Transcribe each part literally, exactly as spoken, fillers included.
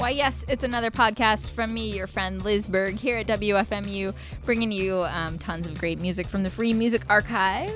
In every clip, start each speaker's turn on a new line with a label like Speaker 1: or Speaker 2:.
Speaker 1: Why, yes, it's another podcast from me, your friend Liz Berg, here at W F M U, bringing you um, tons of great music from the Free Music Archive.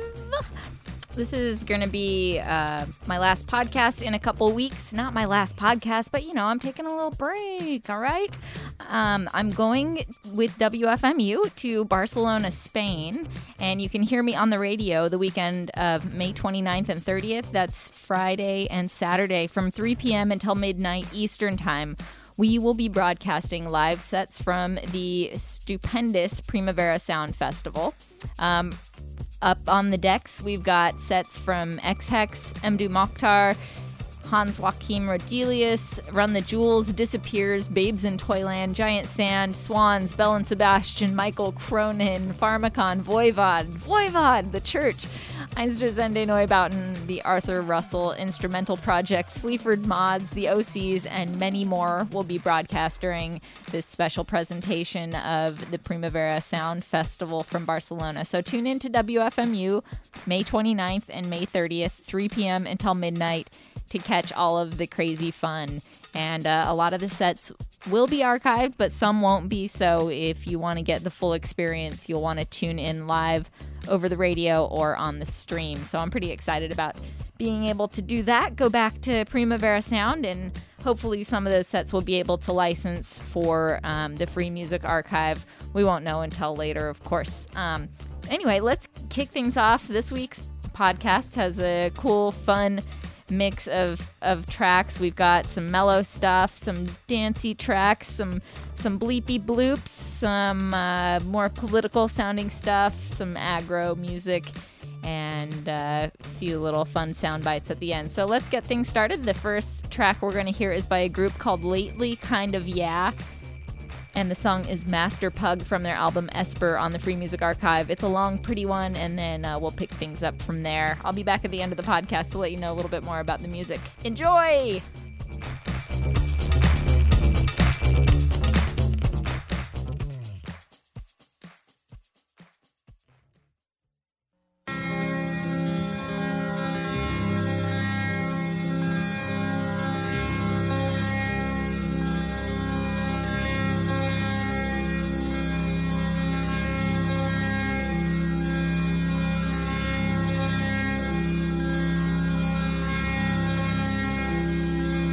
Speaker 1: This is going to be uh, my last podcast in a couple weeks. Not my last podcast, but, you know, I'm taking a little break, all right? Um, I'm going with W F M U to Barcelona, Spain, and you can hear me on the radio the weekend of May twenty-ninth and thirtieth. That's Friday and Saturday from three p.m. until midnight Eastern Time. We will be broadcasting live sets from the stupendous Primavera Sound Festival. Um, Up on the decks, we've got sets from X-Hex, Mdou Moctar, Hans Joachim Rodelius, Run the Jewels, Disappears, Babes in Toyland, Giant Sand, Swans, Bell and Sebastian, Michael Cronin, Pharmacon, Voivod, Voivod, The Church, Einstürzende Neubauten, the Arthur Russell Instrumental Project, Sleaford Mods, the O Cs, and many more will be broadcast during this special presentation of the Primavera Sound Festival from Barcelona. So tune in to W F M U May twenty-ninth and May thirtieth, three p.m. until midnight, to catch all of the crazy fun. And uh, a lot of the sets will be archived, but some won't be. So if you want to get the full experience, you'll want to tune in live over the radio or on the stream. So I'm pretty excited about being able to do that, go back to Primavera Sound, and hopefully some of those sets will be able to license for um, the Free Music Archive. We won't know until later, of course. Um, anyway, let's kick things off. This week's podcast has a cool, fun mix of of tracks. We've got some mellow stuff, some dancey tracks, some some bleepy bloops, some uh, more political sounding stuff, some aggro music, and uh, a few little fun sound bites at the end. So let's get things started. The first track we're going to hear is by a group called Lately Kind of Yeah, and the song is Master Pug from their album Esper on the Free Music Archive. It's a long, pretty one, and then uh, we'll pick things up from there. I'll be back at the end of the podcast to let you know a little bit more about the music. Enjoy!
Speaker 2: Thank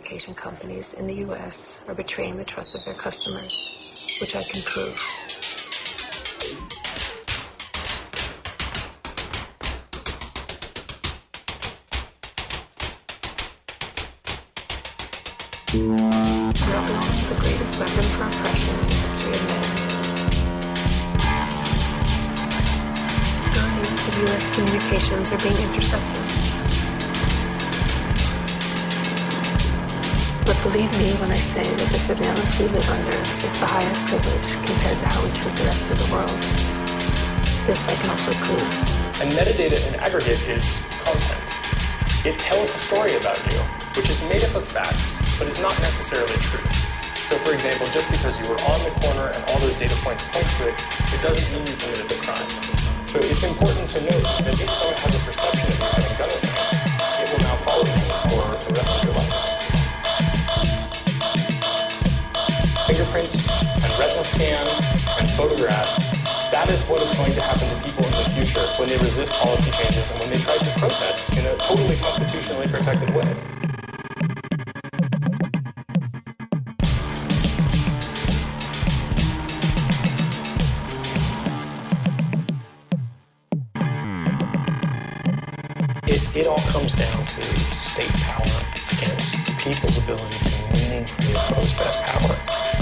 Speaker 2: telecommunication companies in the U S are betraying the trust of their customers, which I can prove. We're building the greatest weapon for oppression in the history of man. Billions of U S communications are being intercepted. But believe me when I say that the surveillance we live under is the highest privilege compared to how we treat the rest of the world. This I can also prove.
Speaker 3: And metadata in aggregate is content. It tells a story about you, which is made up of facts, but is not necessarily true. So for example, just because you were on the corner and all those data points point to it, it doesn't mean you committed the crime. So it's important to note that if someone has a perception of you having done a thing, it will now follow you for the rest of your life. Fingerprints and retinal scans and photographs, that is what is going to happen to people in the future when they resist policy changes and when they try to protest in a totally constitutionally protected way. It, it all comes down to state power against people's ability to meaningfully oppose that power.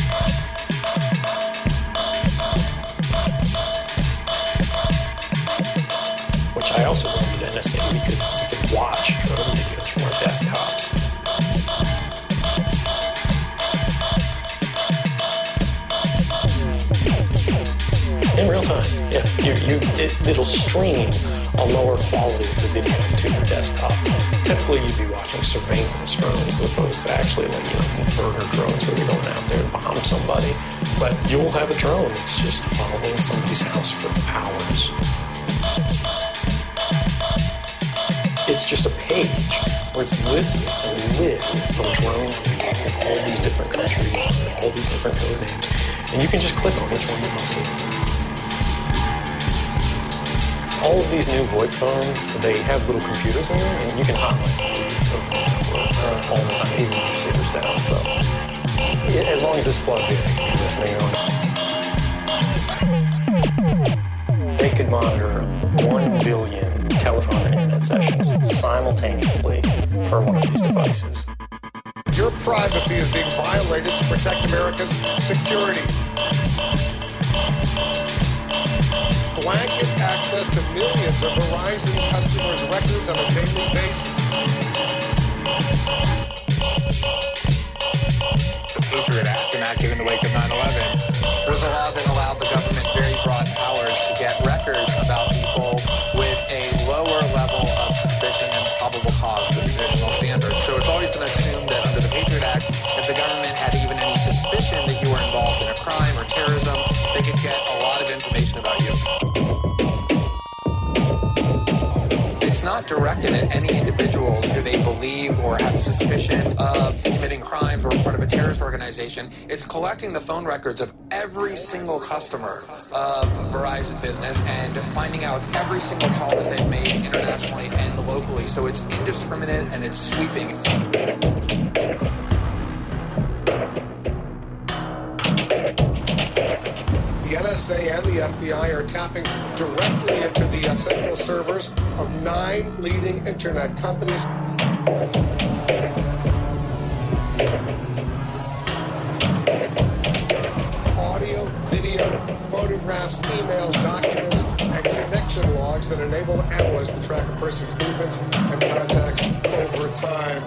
Speaker 3: Which I also learned at N S A, we could, we could watch drone videos from our desktops. In real time, yeah. You, you, it, it'll stream a lower quality of the video to your desktop. Typically, you'd be watching surveillance drones as opposed to actually like, you know, burner drones where you're going out there to bomb somebody. But you'll have a drone that's just following somebody's house for hours. It's just a page where it's lists and lists of drone feeds in all these different countries, all these different code names. And you can just click on which one you want to see. All of these new VoIP phones, they have little computers in them, and you can hotline these uh, all the time, even when your receiver's down. So, it, as long as it's plugged in, you can listen on. They could monitor one billion telephone and internet sessions simultaneously per one of these devices.
Speaker 4: Your privacy is being violated to protect America's security. Blanket access to millions of Verizon customers' records on a daily basis.
Speaker 5: The Patriot Act, enacted in the wake of nine eleven, was a law that allowed the government very broad powers to get records about people with a lower level of suspicion and probable cause than traditional standards. So it's always been assumed that under the Patriot Act, if the government had even any suspicion that you were involved in a crime or terrorism, they could get a lot of information about you. It's not directed at any individuals who they believe or have suspicion of committing crimes or part of a terrorist organization. It's collecting the phone records of every single customer of Verizon Business and finding out every single call that they've made internationally and locally. So it's indiscriminate and it's sweeping.
Speaker 4: The N S A and the F B I are tapping directly into the uh, central servers of nine leading internet companies. Audio, video, photographs, emails, documents, and connection logs that enable analysts to track a person's movements and contacts over time.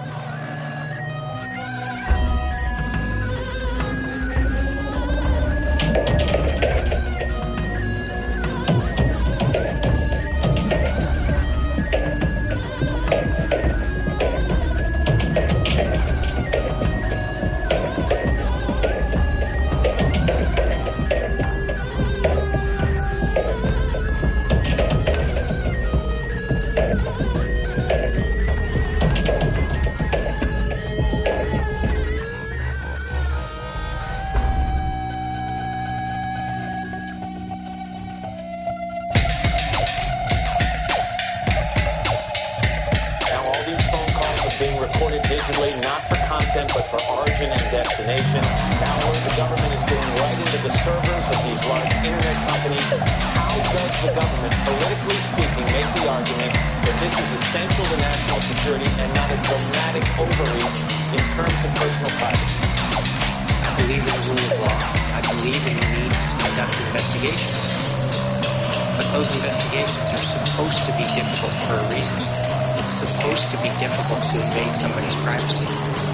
Speaker 6: content, but for origin and destination. Now the government is going right into the servers of these large internet companies. How does the government, politically speaking, make the argument that this is essential to national security and not a dramatic overreach in terms of personal privacy?
Speaker 7: I believe in the rule of law. I believe in the need to conduct investigations. But those investigations are supposed to be difficult for a reason. It's supposed to be difficult to invade somebody's privacy.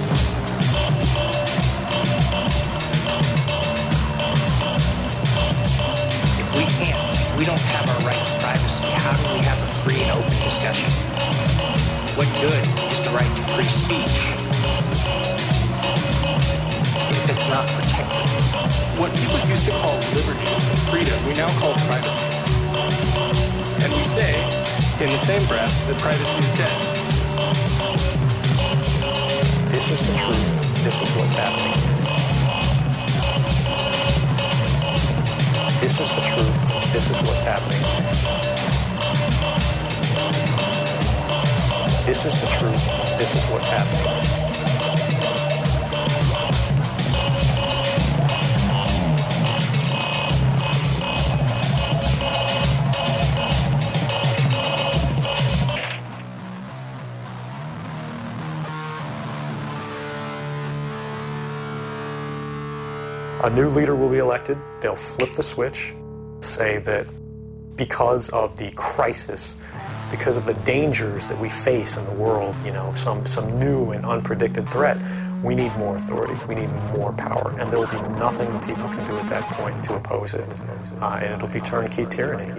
Speaker 7: If we can't, if we don't have our right to privacy, how do we have a free and open discussion? What good is the right to free speech if it's not protected?
Speaker 3: What people used to call liberty and freedom, we now call privacy. And we say, in the same breath, that privacy is dead. This is the truth. This is what's happening. This is the truth. This is what's happening. This is the truth. This is what's happening. A new leader will be elected. They'll flip the switch, say that because of the crisis, because of the dangers that we face in the world, you know, some, some new and unpredicted threat, we need more authority, we need more power, and there will be nothing the people can do at that point to oppose it, uh, and it'll be turnkey tyranny.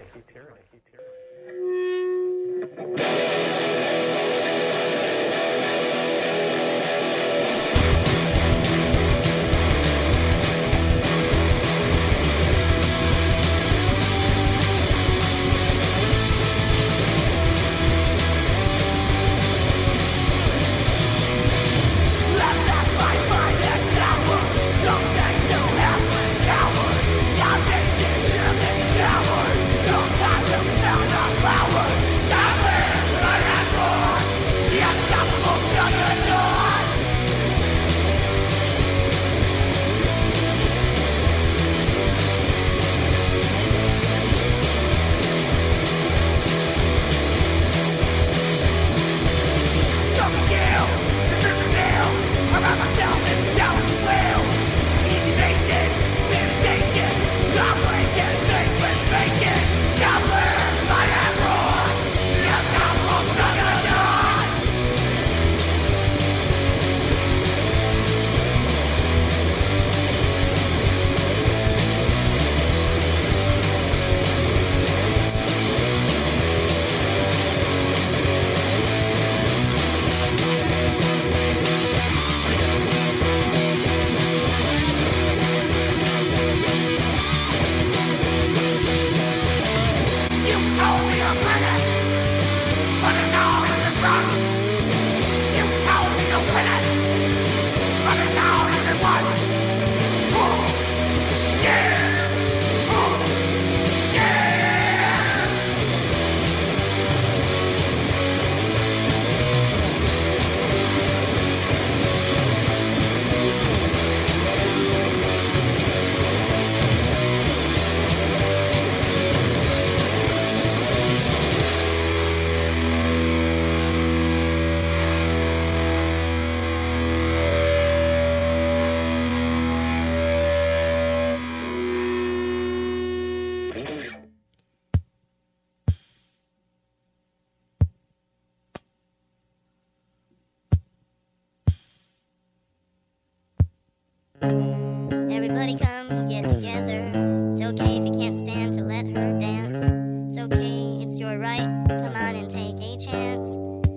Speaker 8: Everybody come get together. It's okay if you can't stand to let her dance. It's okay, it's your right. Come on and take a chance.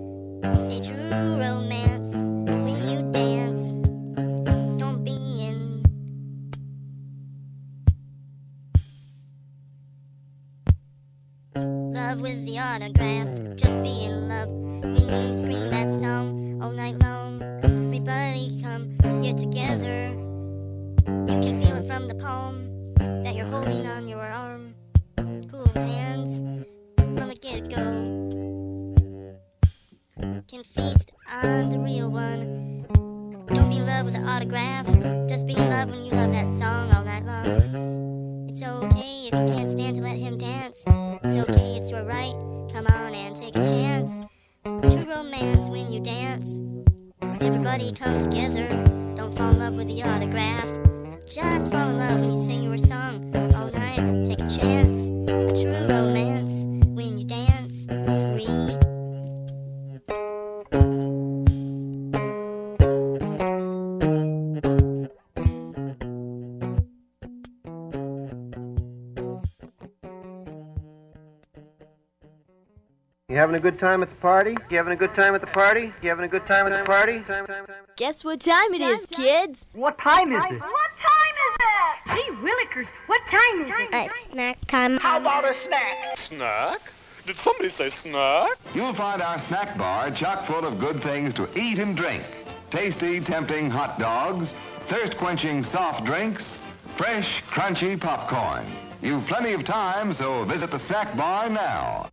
Speaker 8: A true romance when you dance. Don't be in. Love with the autograph. Just be in love when you scream that song all night long. Everybody come get together. You can feel it from the palm that you're holding on your arm. Cool hands from the get-go. Can feast on the real one. Don't be in love with an autograph. Just be in love when you love that song all night long. It's okay if you can't stand to let him dance. It's okay, it's your right. Come on and take a chance. True romance when you dance. Everybody come together. Don't fall in love with the autograph. Just fall in love when you sing your song all night. Take a chance. A true romance when you dance free.
Speaker 9: You having a good time at the party? You having a good time at the party? You having a good time at the party?
Speaker 10: Guess what time it is, kids?
Speaker 11: What time is it?
Speaker 12: What time is it? Hey, Willikers, what time is it?
Speaker 8: It's snack time.
Speaker 12: How about a snack?
Speaker 13: Snack? Did somebody say snack?
Speaker 14: You'll find our snack bar chock full of good things to eat and drink. Tasty, tempting hot dogs, thirst-quenching soft drinks, fresh, crunchy popcorn. You've plenty of time, so visit the snack bar now.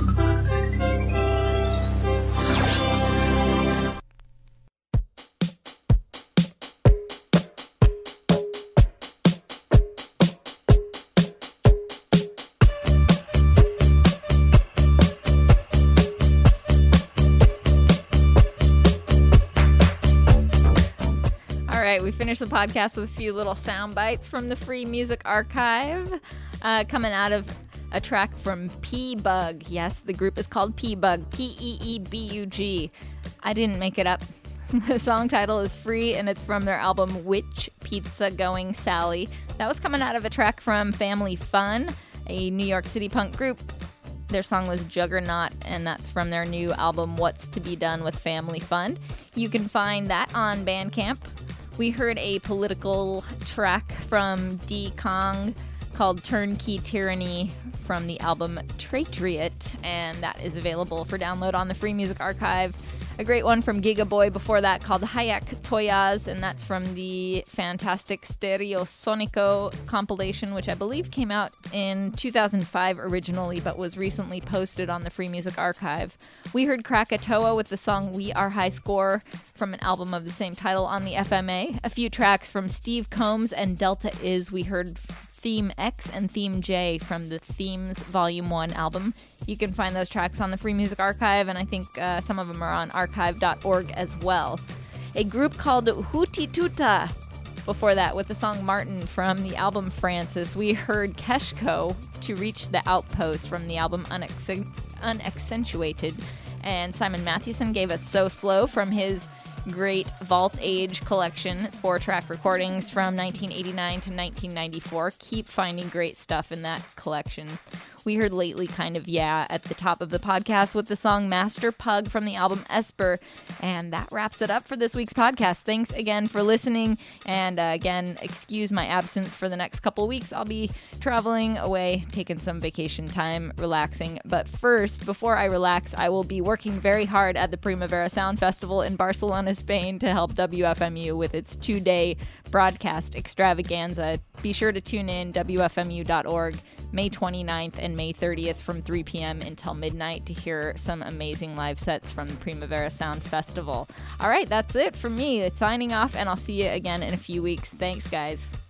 Speaker 1: We finished the podcast with a few little sound bites from the Free Music Archive, uh, coming out of a track from P-Bug. Yes, the group is called P-Bug, P E E B U G. I didn't make it up. The song title is Free, and it's from their album Which Pizza Going Sally. That was coming out of a track from Family Fun, a New York City punk group. Their song was Juggernaut, and that's from their new album What's to Be Done with Family Fun. You can find that on Bandcamp. We heard a political track from D. Kong called Turnkey Tyranny from the album Traitriot, and that is available for download on the Free Music Archive. A great one from Giga Boy before that called Hayak Toyaz, and that's from the fantastic Stereosonico compilation, which I believe came out in two thousand five originally, but was recently posted on the Free Music Archive. We heard Krakatoa with the song We Are High Score from an album of the same title on the F M A. A few tracks from Steve Combs and Delta Is. We heard Theme X and Theme J from the Themes Volume one album. You can find those tracks on the Free Music Archive, and I think uh, some of them are on archive dot org as well. A group called Hootie Tuta before that with the song Martin from the album Francis. We heard Keshko To Reach the Outpost from the album Unex- Unaccentuated, and Simon Mathewson gave us So Slow from his great Vault Age collection. It's four-track recordings from nineteen eighty-nine to nineteen ninety-four. Keep finding great stuff in that collection. We heard Lately Kind of Yeah at the top of the podcast with the song Master Pug from the album Esper. And that wraps it up for this week's podcast. Thanks again for listening. And uh, again, excuse my absence for the next couple weeks. I'll be traveling away, taking some vacation time, relaxing. But first, before I relax, I will be working very hard at the Primavera Sound Festival in Barcelona, Spain to help W F M U with its two-day broadcast extravaganza. Be sure to tune in, W F M U dot org, May twenty-ninth and May thirtieth from three p.m. until midnight to hear some amazing live sets from the Primavera Sound Festival. All right, that's it from me. It's signing off, and I'll see you again in a few weeks. Thanks, guys.